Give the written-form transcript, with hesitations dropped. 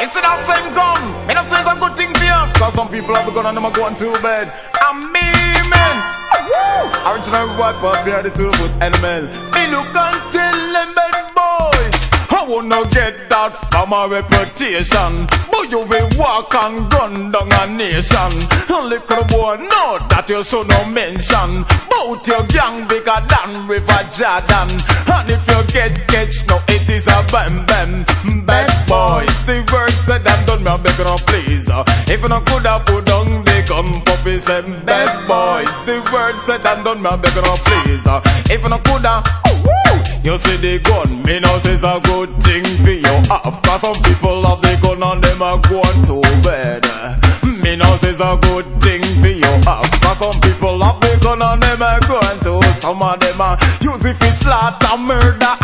It's that same gun. Me not say it's a good thing for you, cause some people have a gun and them are going to bed. And me, man. Original white pop, bear the 2-foot animal. Me look and tell them bad boys, I wanna get that from a reputation. But you will walk and gun down a nation. And little boy know that you should no mention. Bout your gang bigger than River Jordan. And if you get catch, no it is a bam bam. Bad boys, the word said and done, me a beg no please. If you no coulda put down the gun puppies and bad boys, the word said and done, me a beg no please. If you no coulda, you see the gun, me know it's a good thing for you. Cause some people have the gun and them are going to bed. Me know it's a good thing for you. Cause some people have the gun and them are going to. Some of them are use it for slaughter, murder